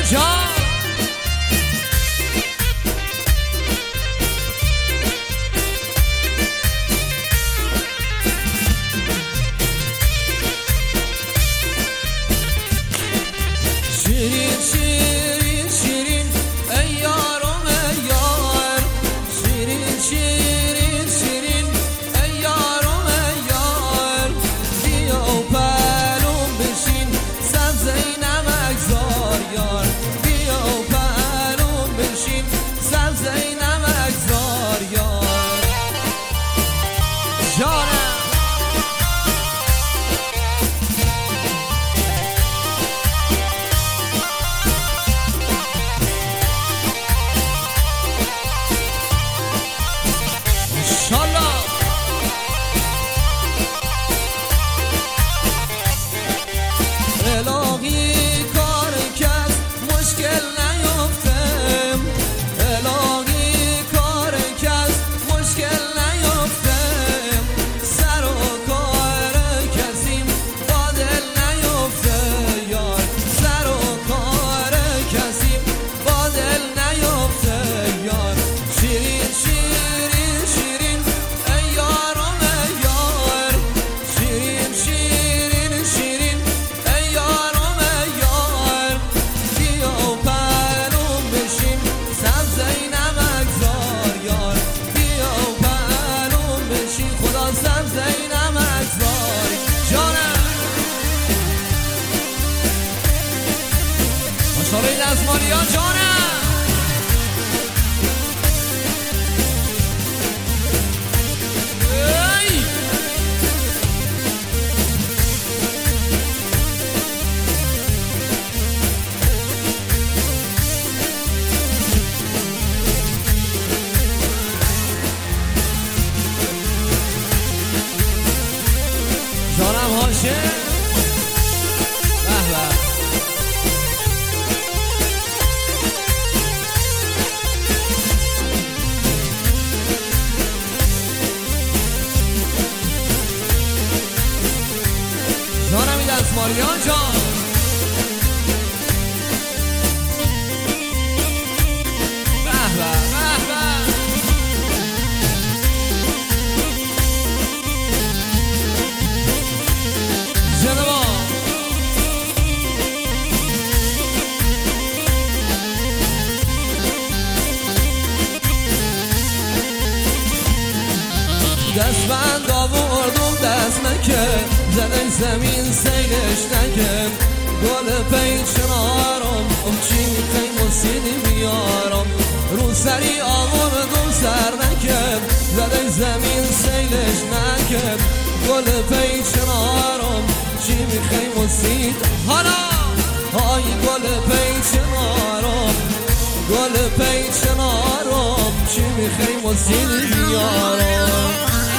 جان. شیرین شیرین شیرین ای یارم ای یار، شیرین شیرین شیرین ای یارم ای یار، بیا و پلوم بشین سبزه نمکزار یار، بیا و پلوم بشین سبزه نمکزار یار جانم. الهی کار کس مشکل نیفتم، الهی کار کس مشکل نیفتم، سر و کار کسیم با دل نیفته یار، سر و کار کسیم با دل نیفته یار. شیرین شیرین شیرین ای یارم ای یار، شیرین شیرین شیرین ای یارم ای یار، بیا و پلوم بشین سبزه نمکزار یار، بیا و پلوم بشین خدا سبزه نمکزار جانم. ماشاءالله دستمالی ها جانم. جانم هاشم به به. جانم این دستمالیان جان. به به به به. جنبا دست بند آوردم دست نکه، زده زمین سیلش نکه، گل پیچنارم چی میخوای موسیقی بیارم، رو سری آوردم سر نکه، زده زمین سیلش نکه، گل پیچنارم چی میخوای موسیقی حالا های گل پیچنارم، گل پیچنارم چی میخوای موسیقی بیارم.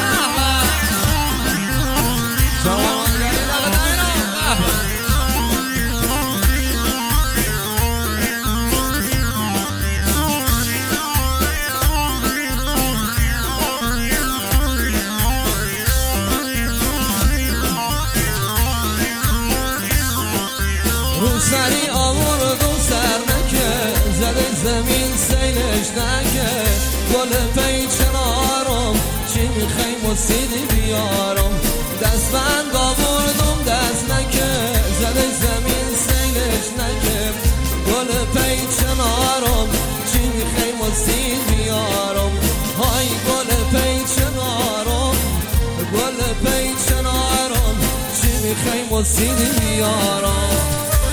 رو سری آوردم سر نکه، زده زمین سیلش نکه، گل پیچنارم چی میخوای موسیقی بیارم، دست بند آوردم دست نکه، زده زمین سیلش نکه، گل پیچنارم چی میخوای موسیقی بیارم، های گل پیچنارم، گل پیچنارم چی میخوای موسیقی بیارم.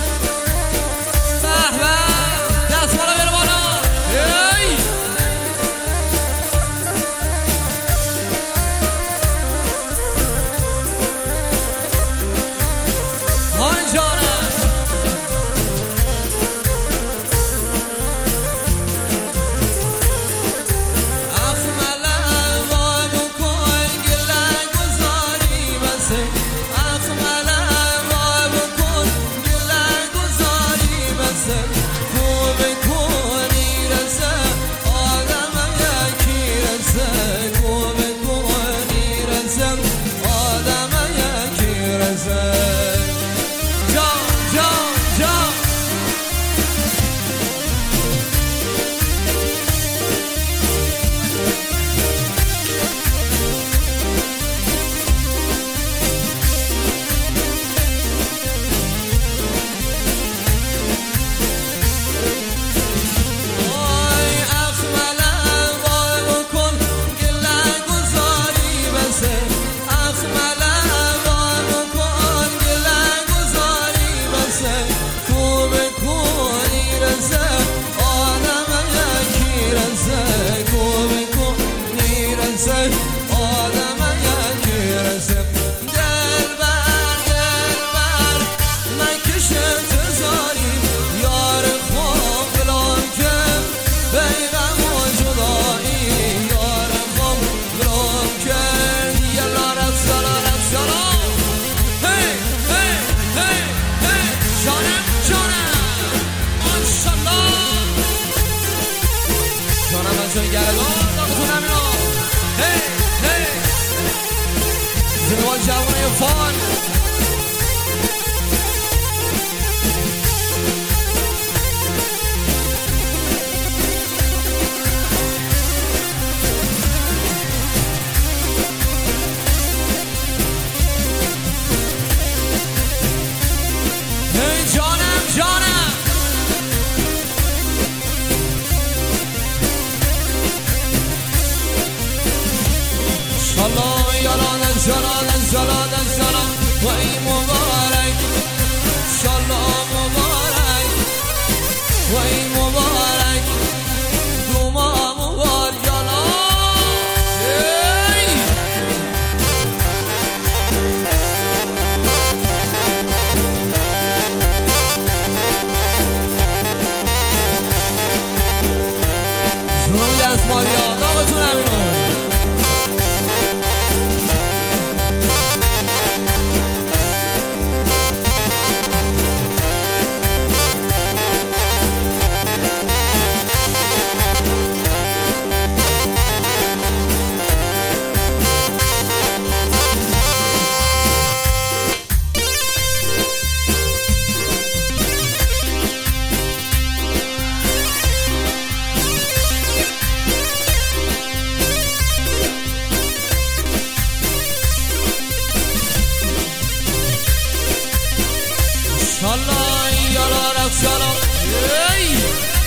دست بالا بره بالا. های جانم اخمله با بکن گله گذاری بسه، اخمله با بکن گله عرفان زلال و ای مبارک شالله مبارک و ای مبارک دوما مبارک یالا جنون دست ماریا داغتون همینو Shalom, yalla, shalom, hey.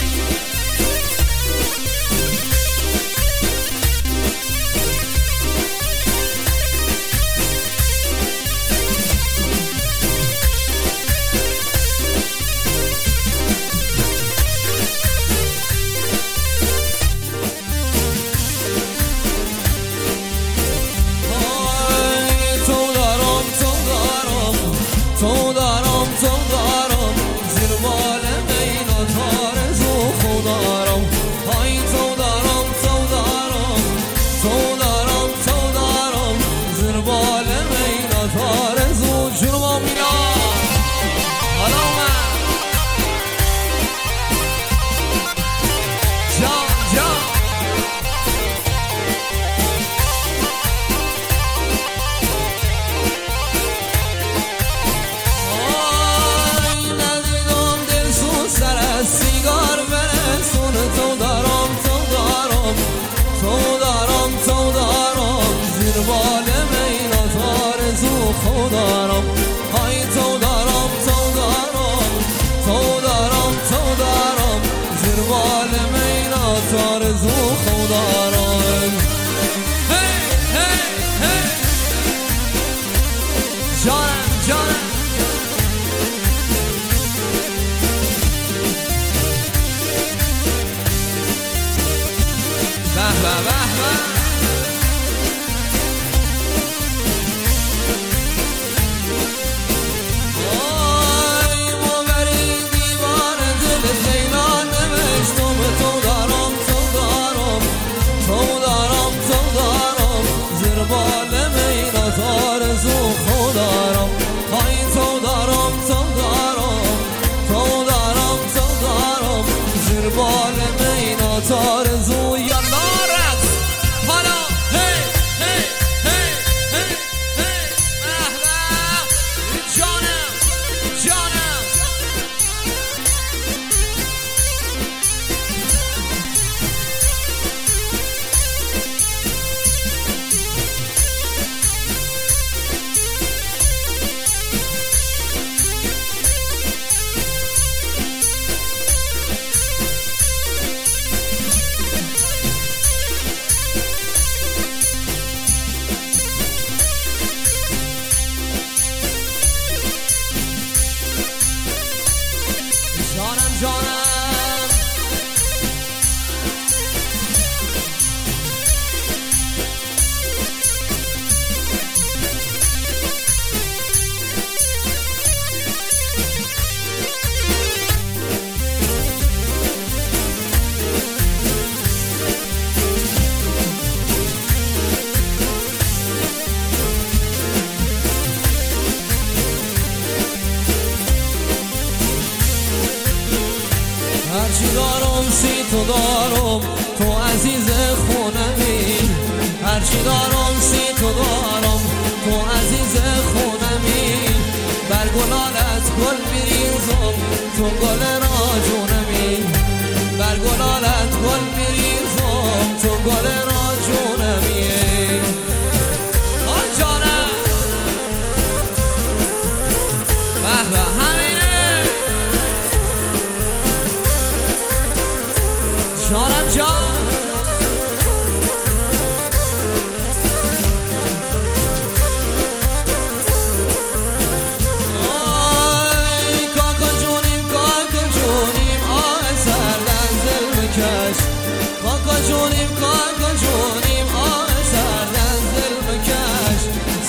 هرچی دارم سی تو دارم تو عزیز خونمی هرچی دارم سی تو دارم تو عزیز خونمی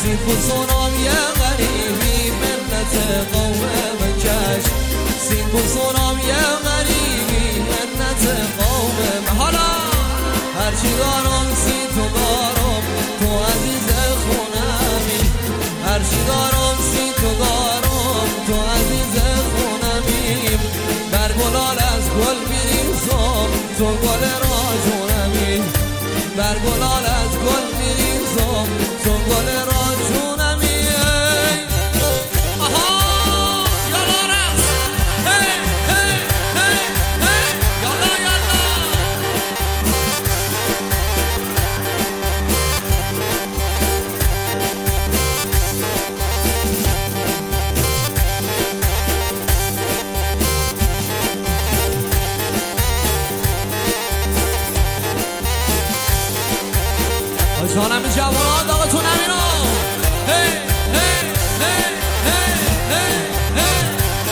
هرچی پوزونم یه غریبی منت قوم مکش سین پوزونم یه غریبی منت قوم حالا هرچی دارم سی تو دارم تو عزیز خونمی هرچی دارم سی تو دارم تو عزیز خونمی بر گلال از گل میریزم تو گل را جونمی بر گلال از گل میریزم تو گل را جونمی آها یالا رقص هی هی هی هی یالا یالا جانم جوان داغتون همینو هی هی هی هی هی هی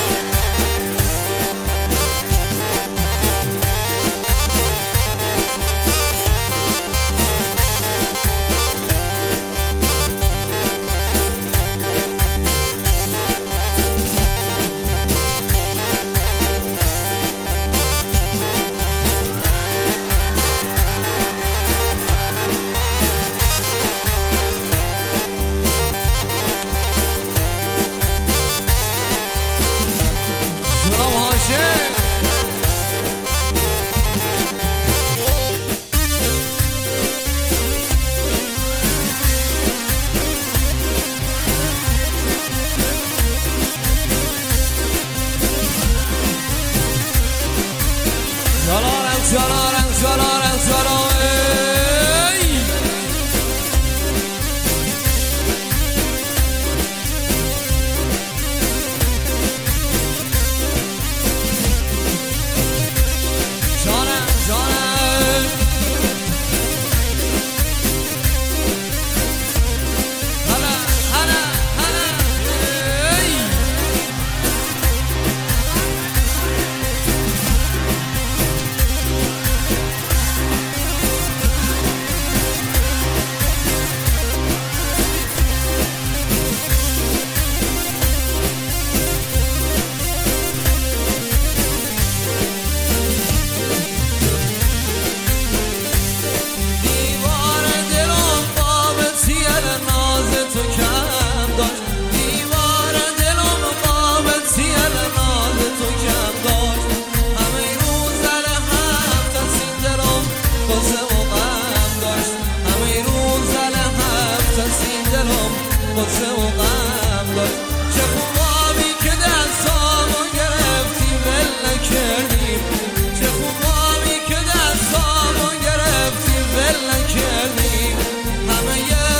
قصه و غم داشت چه خوب آبی که دستامو گرفتی ول نکردی چه خوب آبی که دستامو گرفتی ول نکردی همه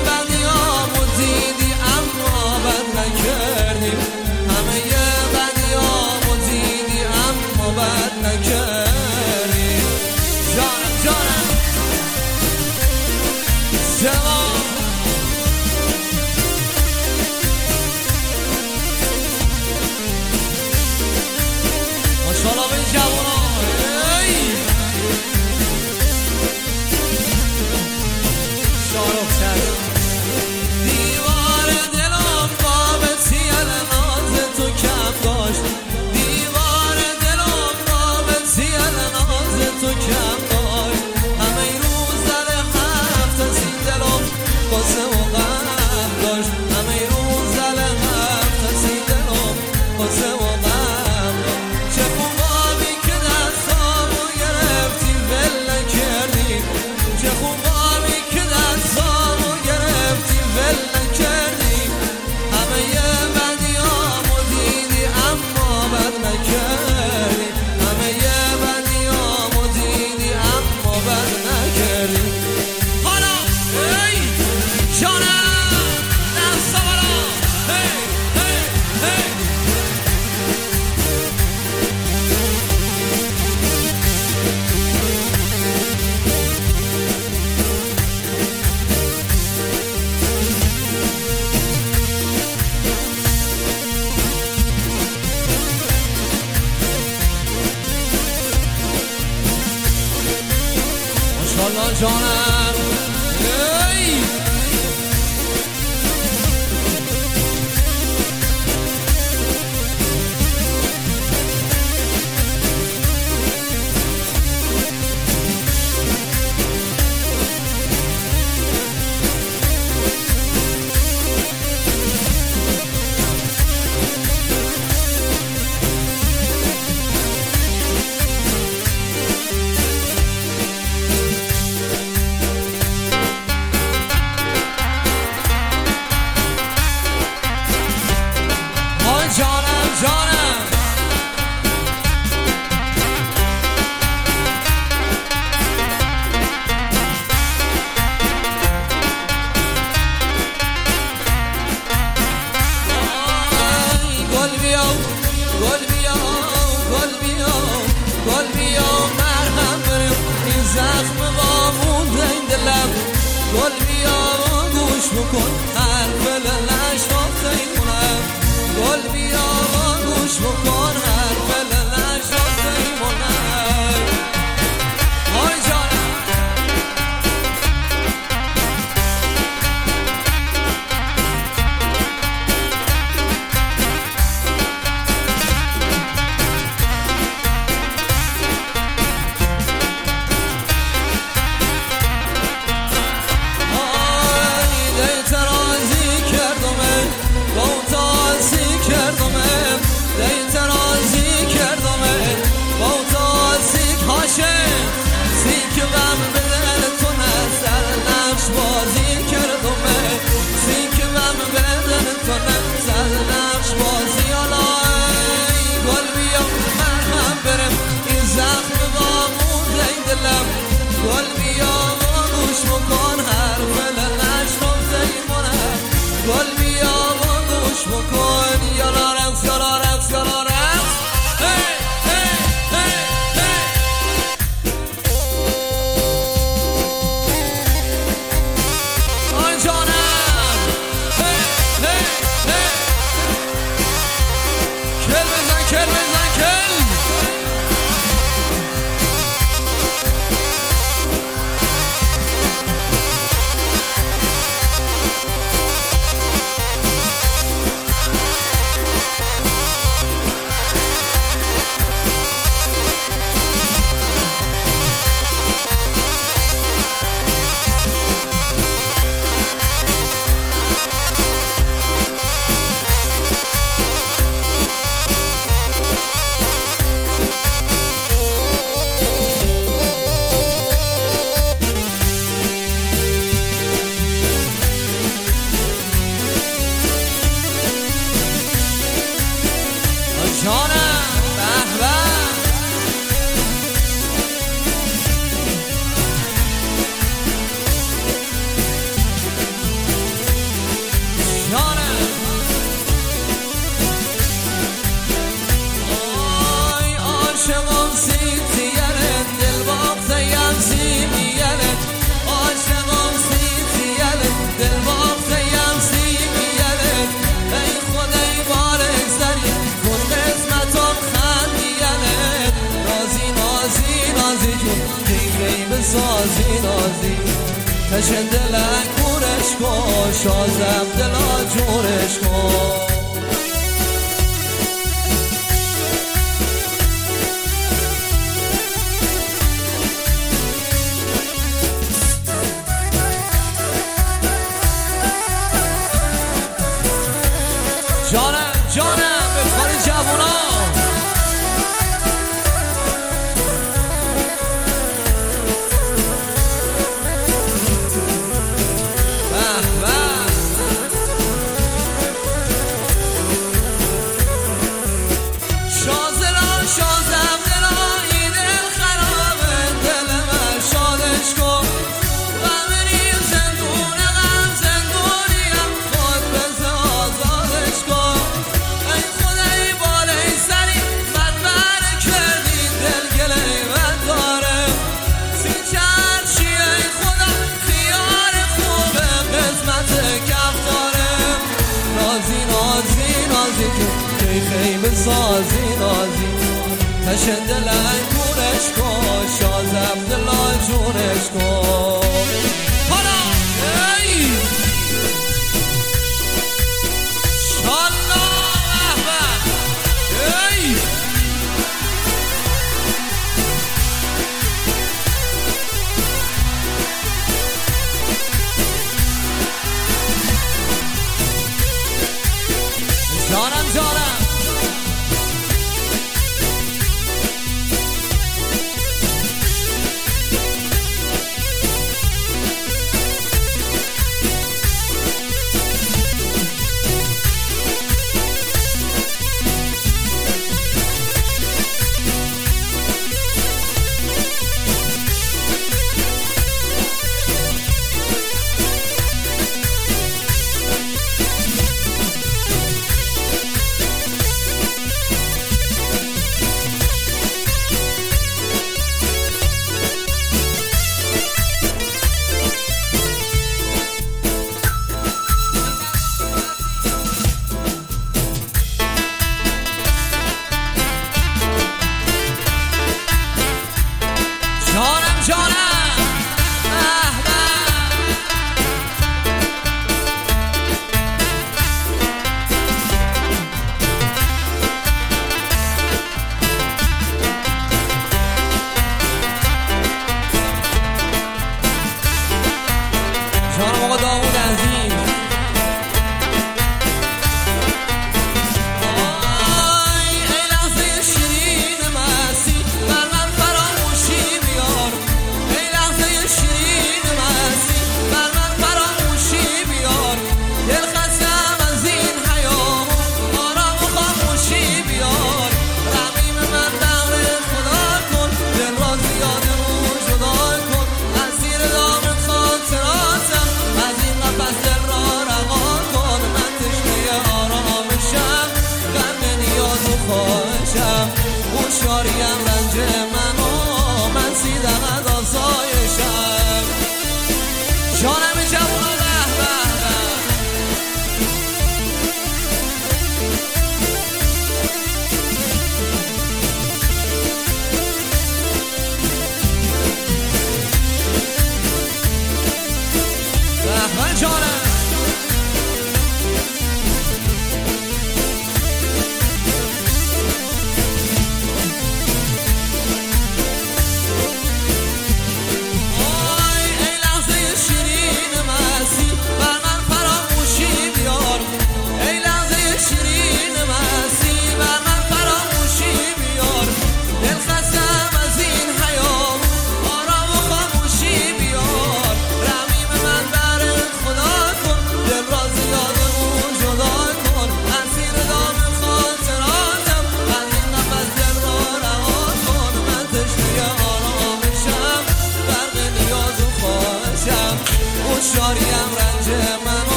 بدیامو دیدی اما بد نکردی همه بدیامو دیدی اما بد نکردی جانم جانم جوان ماشاءالله به این جوانا شارخ شد دیوار دلم باب سیل ناز تو کم داشت دیوار دلم باب سیل ناز تو کم داشت همه این روز در هفت سی دلم قصه و غم داشت همه این روز در هفت سی دلم قصه و غم چه خوب آبی که دستامو گرفتی ول نکردی چه خوب آبی که دستامو گرفتی ول نکردی همه بدیامو دیدی اما بد نکردی همه بدیامو دیدی اما بد نکردی حالا ای جانم دستا بالا هی هی هی ماشاءالله جانم ای زخم وامونده این دلم گل بیا و گوش بکن حرف لش را تیمونم گل بیا و گوش بکن حرف لش را تیمونم آی جانم گل بیا و گوش بکن حرف لش را تیمونم گل بیا و گوش بکن یالا رقص یالا رقص یالا رقص هی هی هی هی آی جانم هی هی هی کل بزن کل بزن کل جانم به به جانم آی عاشقم سیتیره دل باختیم سیمیره عاشقم سیتیره دل باختیم سیمیره ای خدای بارک زری سازی نازی تشن دلک پورش کن شازم دلا جورش کن جانم جانم به کار جوونا خیمه سازی نازی تشن دلنگ پورش کن شازم دلا جونش کن حالا ای شالا احمد ای جانم جانم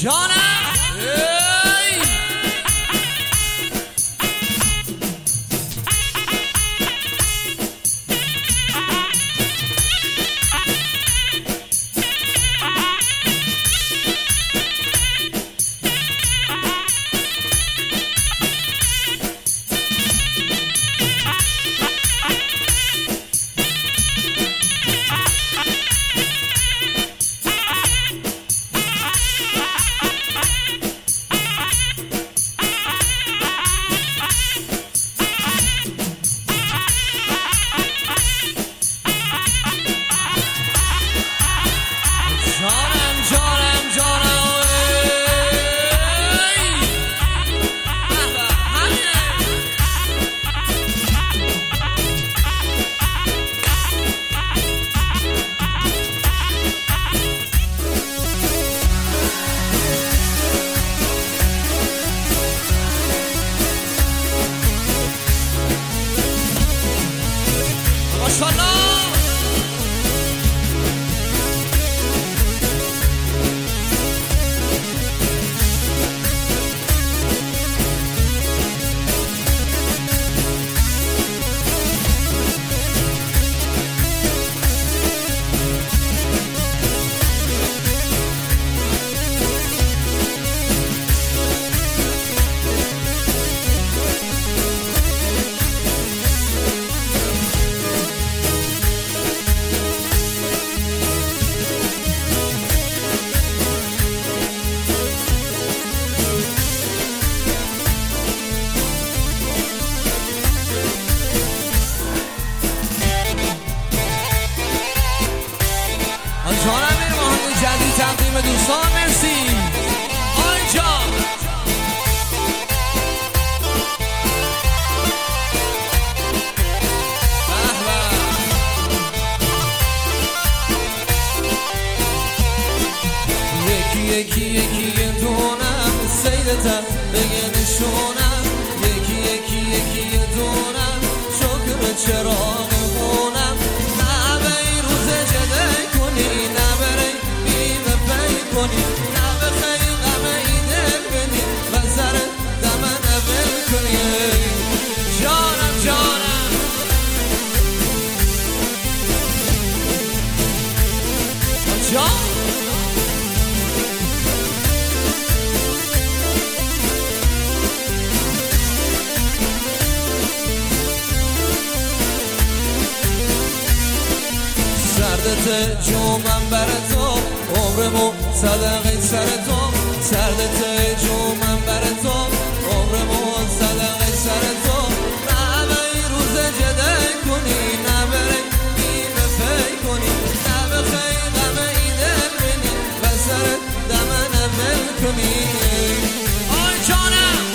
جانم جانم این ماهنگ جدید تقدیم دوستان مرسی آنجا یکی دونم سیدتم بگه نشونم یکی دونم شکر چراغ خونم نه به این روز جده کنی نه بره بیمه پی کنی نه به خیلی غم این دل بینی و سر دمن اول کنی جانم جان سردت جومم بر تو عمرمو صدقه سر تو سردت جومم بر تو عمرمو صدقه سر تو نه به این روز جده کنی نه بره بیمه پی کنی نه به خیلی غم این دل بینی و سر دمن اول کنی آی جانم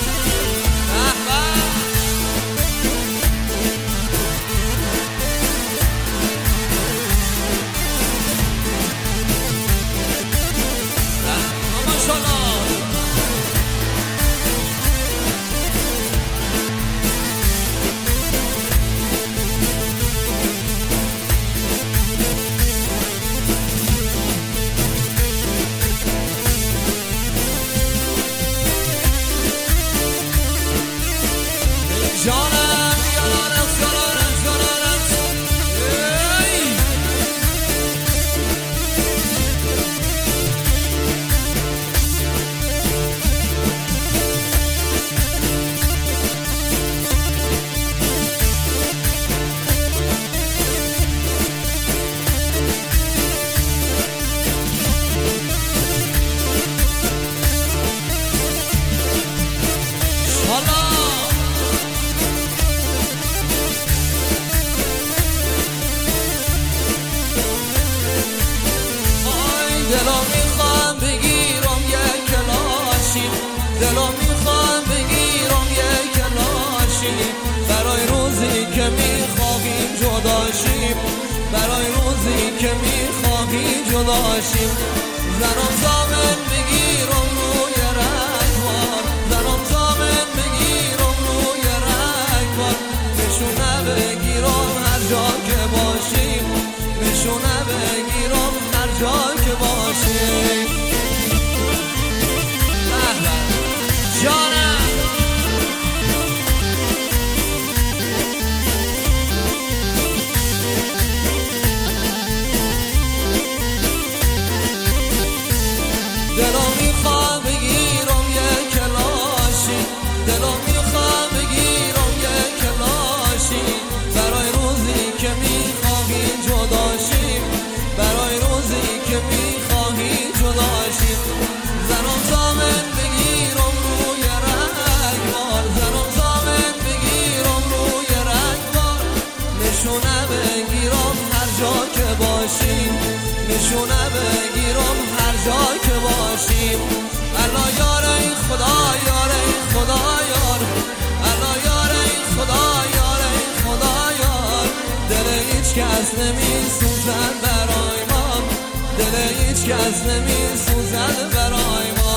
دلو میخوام بگیرم یک کلاشی دلو میخوام بگیرم یک کلاشی برای روزی که میخواهیم جداشیم برای روزی که میخواهیم جداشیم زنم زامن بگیرم روی رگوار زنم زامن بگیرم روی رگوار نشونه بگیرم هر جا که باشیم نشونه بگیرم هر جا که باشیم نشونه بگیرم هر جا که باشیم. الله یار ای خدا یار ای خدا یار، الله یار ای خدا یار ای خدا یار. دل هیچ کس نمی سوزد برای ما، دل هیچ کس نمی سوزد برای ما.